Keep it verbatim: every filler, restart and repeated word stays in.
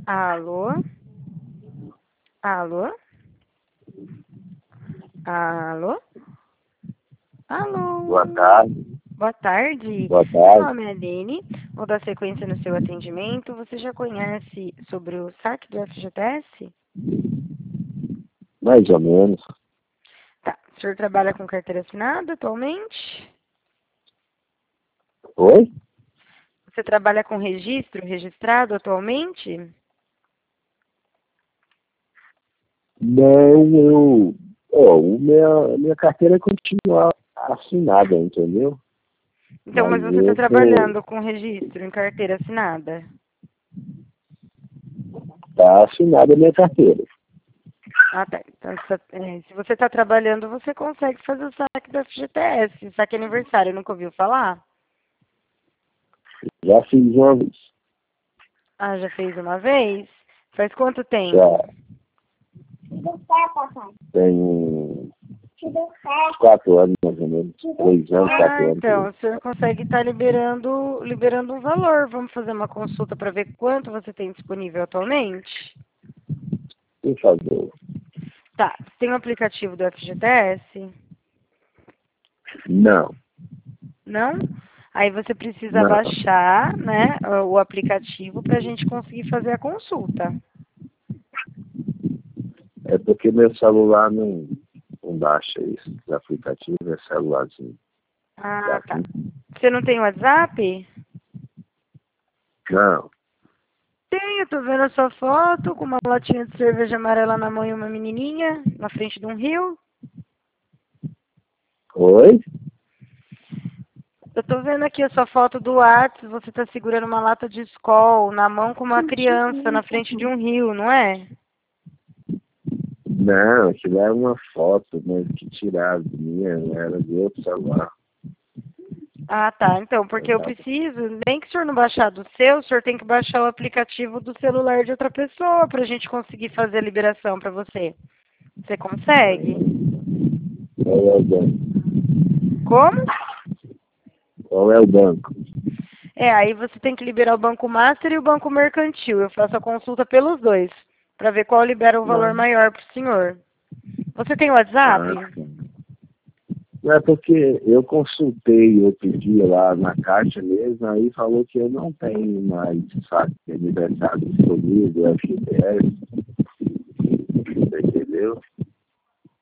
Alô? Alô? Alô? Boa Alô? tarde. Boa tarde. Boa Meu tarde. nome é Aline. Vou dar sequência no seu atendimento. Você já conhece sobre o saque do F G T S? Mais ou menos. Tá. O senhor trabalha com carteira assinada atualmente? Oi? Você trabalha com registro registrado atualmente? Não, eu. Ó, o minha, minha carteira continua assinada, entendeu? Então, Mas mas você está eu tô. trabalhando com registro em carteira assinada? Tá assinada a minha carteira. Ah, tá. Então, se é, se você está trabalhando, você consegue fazer o saque do F G T S. Saque aniversário, nunca ouviu falar? Já fiz uma vez. Ah, já fez uma vez? Faz quanto tempo? Já tenho quatro anos, mais ou menos. Três anos, Ah, quatro anos. Por então, aí. o senhor consegue estar liberando, liberando um valor. Vamos fazer uma consulta para ver quanto você tem disponível atualmente? Por favor. Tá. Tem o aplicativo do F G T S? Não, Não? Aí você precisa não. baixar, né, o aplicativo para a gente conseguir fazer a consulta. É porque meu celular não, não baixa isso. O aplicativo é celularzinho. Ah, tá. Daqui. Você não tem WhatsApp? Não. Tenho, tô vendo a sua foto com uma latinha de cerveja amarela na mão e uma menininha na frente de um rio. Oi? Eu tô vendo aqui a sua foto do WhatsApp, você tá segurando uma lata de Skol na mão com uma criança na frente de um rio, não é? Não, aquilo era uma foto, mas que tiraram de minha, era de outro celular. Ah, tá. Então, Eu porque eu tava- preciso, nem que o senhor não baixar do seu, o senhor tem que baixar o aplicativo do celular de outra pessoa pra gente conseguir fazer a liberação pra você. Você consegue? Qual é o banco? Como? Qual é o banco? É, aí você tem que liberar o Banco Master e o Banco Mercantil. Eu faço a consulta pelos dois, para ver qual libera o valor Não. maior para o senhor. Você tem WhatsApp? Ah, sim. Não é porque eu consultei outro dia lá na caixa mesmo, aí falou que eu não tenho mais saque de aniversário disponível, F G T S, você entendeu?